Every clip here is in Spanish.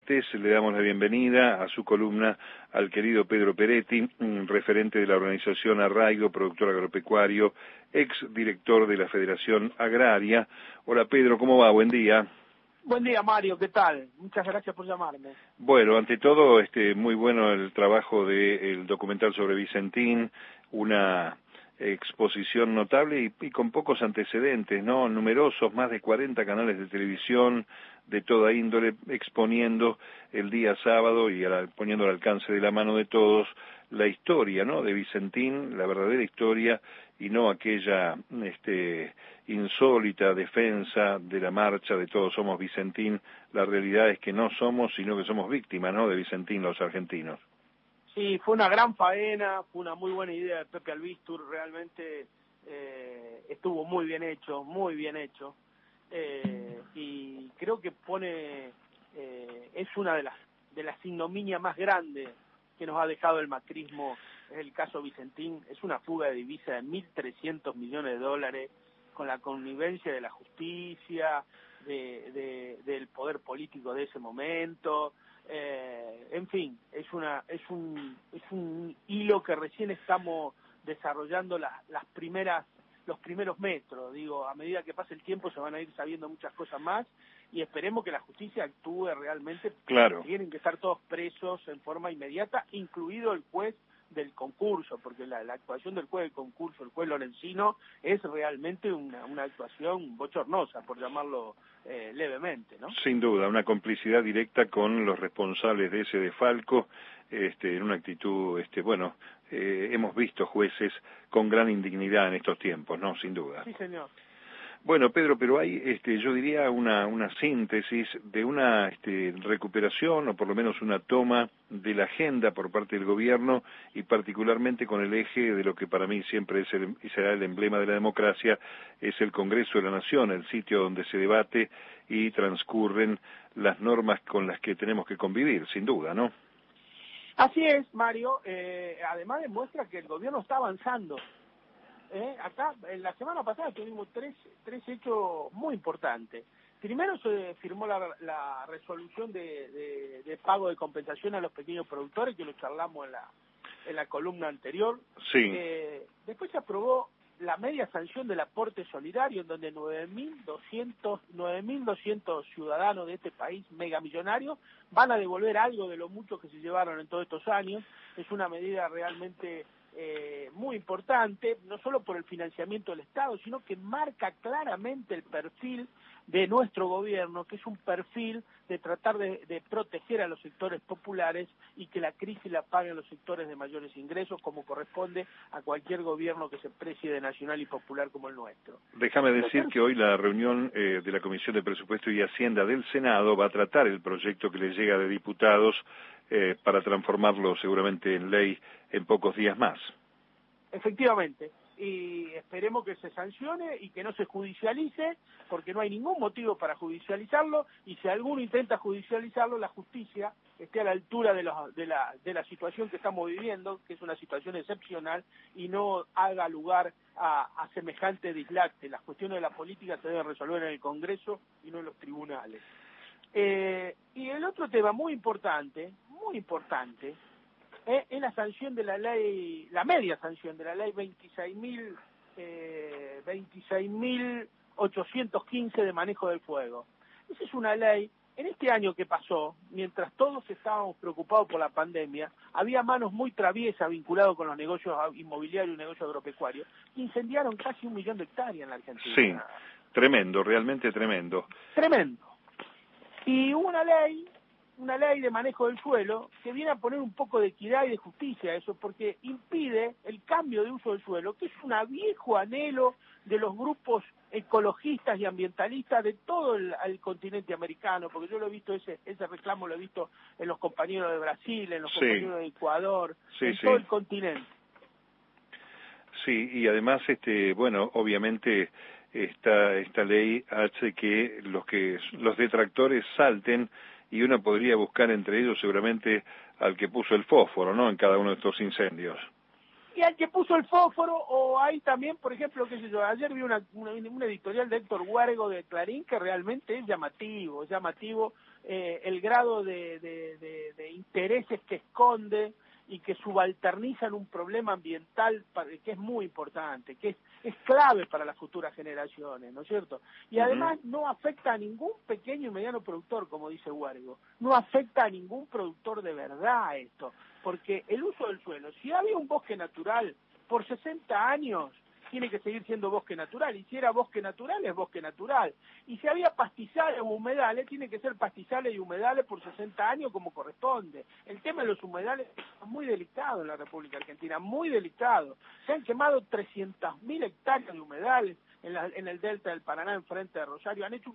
Le damos la bienvenida a su columna al querido Pedro Peretti, referente de la organización Arraigo, productor agropecuario, ex director de la Federación Agraria. Hola Pedro, ¿cómo va? Buen día. Buen día Mario, ¿qué tal? Muchas gracias por llamarme. Bueno, ante todo, muy bueno el trabajo del documental sobre Vicentín, una exposición notable y con pocos antecedentes, ¿no? Numerosos, más de 40 canales de televisión de toda índole, exponiendo el día sábado y poniendo al alcance de la mano de todos la historia, ¿no?, de Vicentín, la verdadera historia, y no aquella insólita defensa de la marcha de Todos Somos Vicentín. La realidad es que no somos, sino que somos víctimas, ¿no?, de Vicentín los argentinos. Sí, fue una gran faena, fue una muy buena idea de Pepe Albistur, realmente estuvo muy bien hecho, y creo que es una de las ignominias más grandes que nos ha dejado el macrismo, es el caso Vicentín. Es una fuga de divisas de 1.300 millones de dólares, con la connivencia de la justicia, del poder político de ese momento. En fin, es un hilo que recién estamos desarrollando los primeros metros. Digo, a medida que pase el tiempo se van a ir sabiendo muchas cosas más, y esperemos que la justicia actúe realmente. Claro. Tienen que estar todos presos en forma inmediata, incluido el juez del concurso, porque la actuación del juez del concurso, el juez Lorenzino, es realmente una actuación bochornosa, por llamarlo levemente, ¿no? Sin duda, una complicidad directa con los responsables de ese desfalco, en una actitud, hemos visto jueces con gran indignidad en estos tiempos, ¿no? Sin duda. Sí, señor. Bueno, Pedro, pero hay, yo diría, una síntesis de una recuperación, o por lo menos una toma de la agenda por parte del gobierno, y particularmente con el eje de lo que para mí siempre es y será el emblema de la democracia, es el Congreso de la Nación, el sitio donde se debate y transcurren las normas con las que tenemos que convivir, sin duda, ¿no? Así es, Mario. Además demuestra que el gobierno está avanzando. Acá, en la semana pasada tuvimos tres hechos muy importantes. Primero se firmó la resolución de pago de compensación a los pequeños productores, que lo charlamos en la columna anterior. Sí. Después se aprobó la media sanción del aporte solidario, en donde 9.200 ciudadanos de este país megamillonarios van a devolver algo de lo mucho que se llevaron en todos estos años. Es una medida realmente muy importante, no solo por el financiamiento del Estado, sino que marca claramente el perfil de nuestro gobierno, que es un perfil de tratar de proteger a los sectores populares y que la crisis la paguen los sectores de mayores ingresos, como corresponde a cualquier gobierno que se precie de nacional y popular como el nuestro. Déjame decir que hoy la reunión de la Comisión de Presupuesto y Hacienda del Senado va a tratar el proyecto que le llega de diputados para transformarlo seguramente en ley en pocos días más. Efectivamente, y esperemos que se sancione y que no se judicialice, porque no hay ningún motivo para judicializarlo, y si alguno intenta judicializarlo, la justicia esté a la altura de la situación que estamos viviendo, que es una situación excepcional, y no haga lugar a semejante dislate. Las cuestiones de la política se deben resolver en el Congreso y no en los tribunales. Y el otro tema muy importante, es la sanción de la ley, la media sanción de la ley 26.815 de manejo del fuego. Esa es una ley. En este año que pasó, mientras todos estábamos preocupados por la pandemia, había manos muy traviesas vinculadas con los negocios inmobiliarios y negocios agropecuarios, que incendiaron casi 1 millón de hectáreas en la Argentina. Sí, tremendo, realmente tremendo. Tremendo. Y hubo una ley de manejo del suelo que viene a poner un poco de equidad y de justicia a eso, porque impide el cambio de uso del suelo, que es un viejo anhelo de los grupos ecologistas y ambientalistas de todo el continente americano, porque yo lo he visto, ese reclamo lo he visto en los compañeros de Brasil, en los compañeros de Ecuador, en todo el continente. Sí, y además, obviamente esta ley hace que los detractores salten, y uno podría buscar entre ellos seguramente al que puso el fósforo, ¿no?, en cada uno de estos incendios. y al que puso el fósforo, o hay también, por ejemplo, qué sé yo, ayer vi un editorial de Héctor Huargo de Clarín que realmente es llamativo el grado de intereses que esconde y que subalternizan un problema ambiental que es muy importante, que es clave para las futuras generaciones, ¿no es cierto? Y además no afecta a ningún pequeño y mediano productor, como dice Huargo, no afecta a ningún productor de verdad esto, porque el uso del suelo, si había un bosque natural por 60 años, tiene que seguir siendo bosque natural, y si era bosque natural, es bosque natural. Y si había pastizales o humedales, tiene que ser pastizales y humedales por 60 años como corresponde. El tema de los humedales es muy delicado en la República Argentina, muy delicado. Se han quemado 300.000 hectáreas de humedales en el delta del Paraná, enfrente de Rosario. Han hecho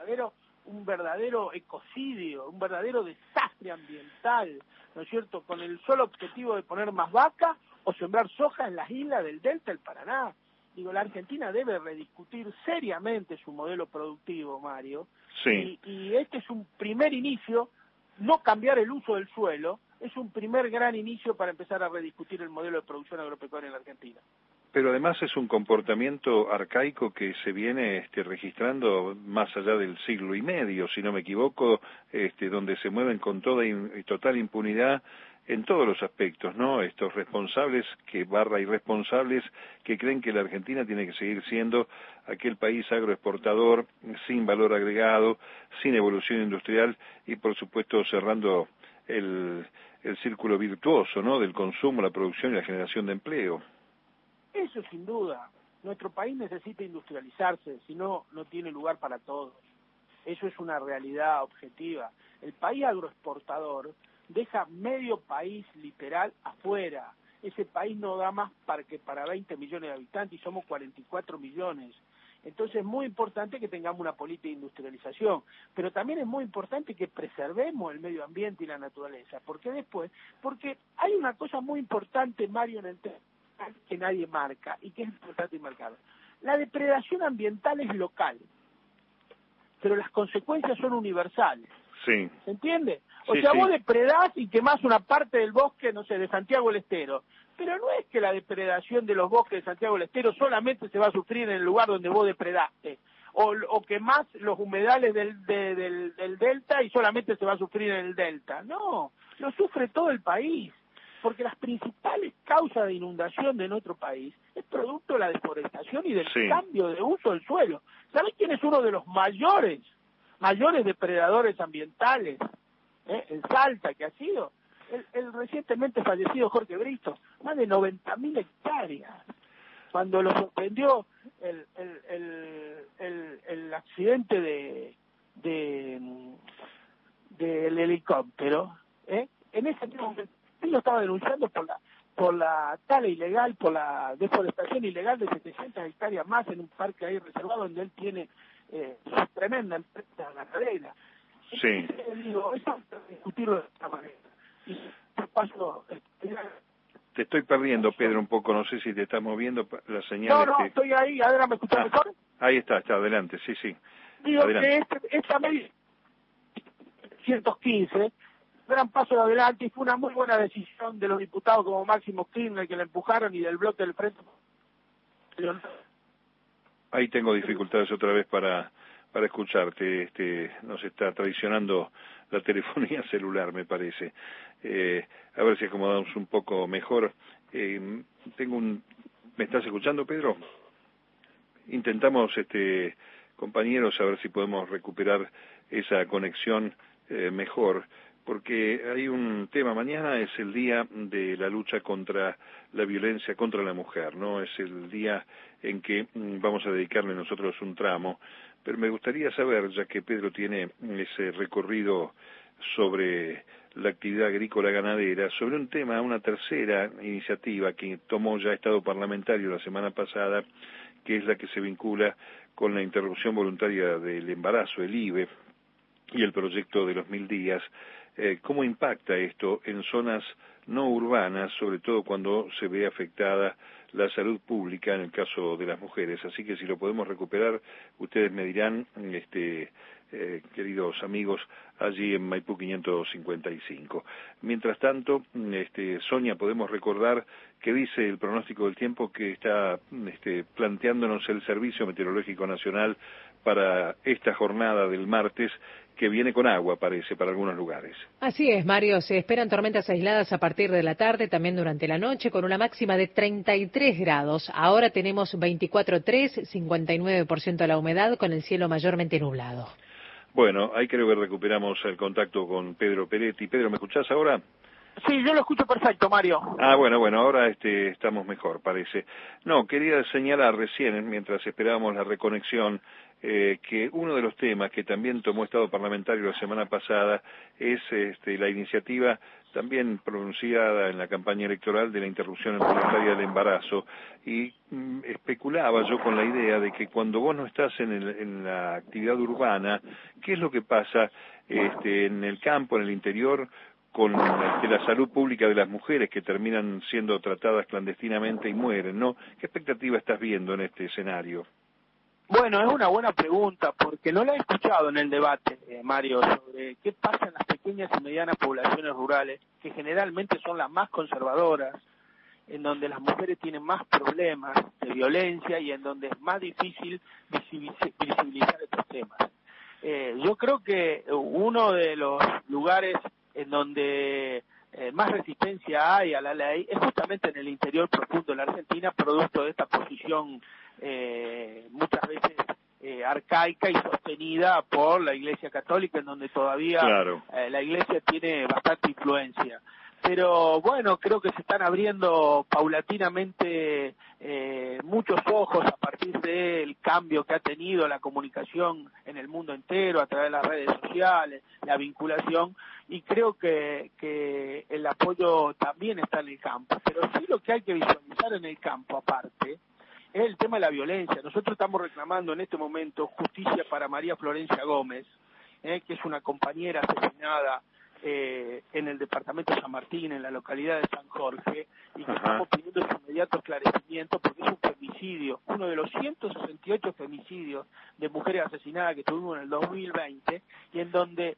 un verdadero ecocidio, un verdadero desastre ambiental, ¿no es cierto?, con el solo objetivo de poner más vaca o sembrar soja en las islas del delta del Paraná. Digo, la Argentina debe rediscutir seriamente su modelo productivo, Mario, sí. y este es un primer inicio, no cambiar el uso del suelo, es un primer gran inicio para empezar a rediscutir el modelo de producción agropecuaria en la Argentina. Pero además es un comportamiento arcaico que se viene registrando más allá del siglo y medio, si no me equivoco, donde se mueven con toda y total impunidad en todos los aspectos, ¿no? Estos responsables irresponsables que creen que la Argentina tiene que seguir siendo aquel país agroexportador, sin valor agregado, sin evolución industrial y por supuesto cerrando el círculo virtuoso, ¿no?, del consumo, la producción y la generación de empleo. Eso sin duda. Nuestro país necesita industrializarse, si no, no tiene lugar para todos. Eso es una realidad objetiva. El país agroexportador deja medio país literal afuera. Ese país no da más para 20 millones de habitantes y somos 44 millones. Entonces es muy importante que tengamos una política de industrialización, pero también es muy importante que preservemos el medio ambiente y la naturaleza. Porque hay una cosa muy importante, Mario, en el tema que nadie marca y que es importante marcarlo. La depredación ambiental es local, pero las consecuencias son universales. Sí. ¿Se entiende? O sea, vos depredás y quemás una parte del bosque, no sé, de Santiago del Estero. Pero no es que la depredación de los bosques de Santiago del Estero solamente se va a sufrir en el lugar donde vos depredaste. O quemás los humedales del delta y solamente se va a sufrir en el delta. No, lo sufre todo el país. Porque las principales causas de inundación de nuestro país es producto de la deforestación y del cambio de uso del suelo. ¿Sabés quién es uno de los mayores depredadores ambientales en Salta, que ha sido? El recientemente fallecido Jorge Bristo, más de 90.000 hectáreas. Cuando lo sorprendió el accidente del helicóptero, en ese mismo momento, él lo estaba denunciando por la tala ilegal, por la deforestación ilegal de 700 hectáreas más en un parque ahí reservado donde él tiene su tremenda empresa ganadera. Sí. Entonces, digo, eso hay que discutirlo de esta manera. Y paso, te estoy perdiendo, Pedro, un poco, no sé si te estás moviendo la señal. No, estoy ahí, ahora me escuchas mejor. Ahí está, adelante, sí. Digo adelante. que esta medida 115 gran paso adelante y fue una muy buena decisión de los diputados como Máximo Kirchner que la empujaron y del bloque del Frente. Ahí tengo dificultades otra vez para escucharte, nos está traicionando la telefonía celular, me parece. A ver si acomodamos un poco mejor. ¿Me estás escuchando, Pedro? Intentamos, compañeros, a ver si podemos recuperar esa conexión mejor, porque hay un tema. Mañana es el día de la lucha contra la violencia contra la mujer, ¿no? Es el día en que vamos a dedicarle nosotros un tramo, pero me gustaría saber, ya que Pedro tiene ese recorrido sobre la actividad agrícola ganadera, sobre un tema, una tercera iniciativa que tomó ya Estado parlamentario la semana pasada, que es la que se vincula con la interrupción voluntaria del embarazo, el IVE, y el proyecto de los 1000 días. ¿Cómo impacta esto en zonas no urbanas, sobre todo cuando se ve afectada la salud pública en el caso de las mujeres? Así que si lo podemos recuperar, ustedes me dirán queridos amigos, allí en Maipú 555. Mientras tanto, Sonia, podemos recordar que dice el pronóstico del tiempo que está planteándonos el Servicio Meteorológico Nacional para esta jornada del martes, que viene con agua, parece, para algunos lugares. Así es, Mario, se esperan tormentas aisladas a partir de la tarde, también durante la noche, con una máxima de 33 grados. Ahora tenemos 24,3, 59% de la humedad, con el cielo mayormente nublado. Bueno, ahí creo que recuperamos el contacto con Pedro Peretti. Pedro, ¿me escuchás ahora? Sí, yo lo escucho perfecto, Mario. Bueno, ahora estamos mejor, parece. No, quería señalar recién, mientras esperábamos la reconexión, que uno de los temas que también tomó Estado Parlamentario la semana pasada es la iniciativa también pronunciada en la campaña electoral de la interrupción voluntaria del embarazo, y especulaba yo con la idea de que cuando vos no estás en la actividad urbana, ¿qué es lo que pasa en el campo, en el interior, con la salud pública de las mujeres que terminan siendo tratadas clandestinamente y mueren, ¿no? ¿Qué expectativa estás viendo en este escenario? Bueno, es una buena pregunta, porque no la he escuchado en el debate, Mario, sobre qué pasa en las pequeñas y medianas poblaciones rurales, que generalmente son las más conservadoras, en donde las mujeres tienen más problemas de violencia y en donde es más difícil visibilizar estos temas. Yo creo que uno de los lugares en donde más resistencia hay a la ley es justamente en el interior profundo de la Argentina, producto de esta posición muchas veces arcaica y sostenida por la Iglesia Católica, en donde todavía claro. La Iglesia tiene bastante influencia. Pero bueno, creo que se están abriendo paulatinamente muchos ojos a partir del cambio que ha tenido la comunicación en el mundo entero a través de las redes sociales, la vinculación, y creo que el apoyo también está en el campo. Pero sí, lo que hay que visualizar en el campo aparte es el tema de la violencia. Nosotros estamos reclamando en este momento justicia para María Florencia Gómez, que es una compañera asesinada en el departamento de San Martín, en la localidad de San Jorge, y que estamos pidiendo su inmediato esclarecimiento porque es un femicidio, uno de los 168 femicidios de mujeres asesinadas que tuvimos en el 2020, y en donde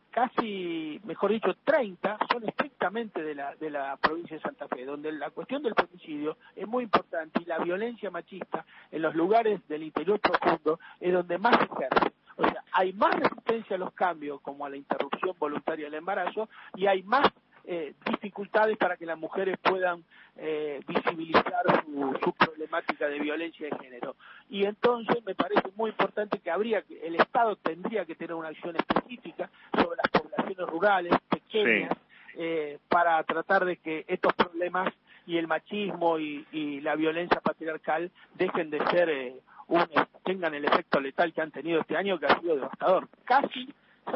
casi, mejor dicho, 30 son estrictamente de la provincia de Santa Fe, donde la cuestión del femicidio es muy importante y la violencia machista en los lugares del interior profundo es donde más se ejerce. O sea, hay más resistencia a los cambios, como a la interrupción voluntaria del embarazo, y hay más dificultades para que las mujeres puedan visibilizar su problemática de violencia de género. Y entonces me parece muy importante que el Estado tendría que tener una acción específica sobre las poblaciones rurales, pequeñas, para tratar de que estos problemas y el machismo y la violencia patriarcal dejen de ser tengan el efecto letal que han tenido este año, que ha sido devastador. Casi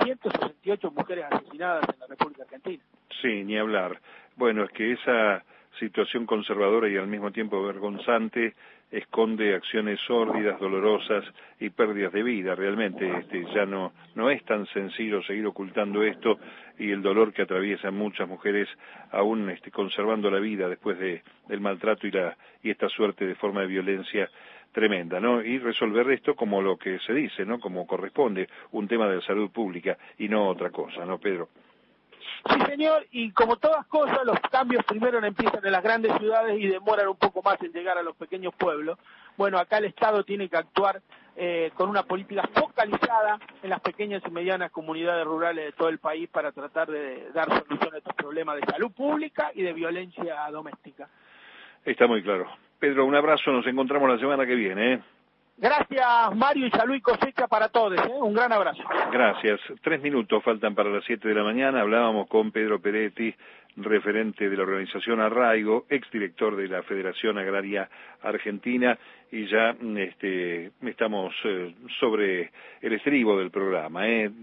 168 mujeres asesinadas en la República Argentina. Sí, ni hablar. Bueno, es que esa situación conservadora y al mismo tiempo vergonzante esconde acciones sórdidas, dolorosas y pérdidas de vida. Realmente ya no es tan sencillo seguir ocultando esto y el dolor que atraviesan muchas mujeres aún conservando la vida después del maltrato y esta suerte de forma de violencia tremenda, ¿no? Y resolver esto como lo que se dice, ¿no? Como corresponde, un tema de salud pública y no otra cosa, ¿no, Pedro? Sí, señor, y como todas cosas, los cambios primero empiezan en las grandes ciudades y demoran un poco más en llegar a los pequeños pueblos. Bueno, acá el Estado tiene que actuar con una política focalizada en las pequeñas y medianas comunidades rurales de todo el país para tratar de dar solución a estos problemas de salud pública y de violencia doméstica. Está muy claro. Pedro, un abrazo, nos encontramos la semana que viene. Gracias, Mario, y salud y cosecha para todos. Un gran abrazo. Gracias. 3 minutos faltan para las 7 de la mañana. Hablábamos con Pedro Peretti, referente de la organización Arraigo, exdirector de la Federación Agraria Argentina, y ya estamos sobre el estribo del programa.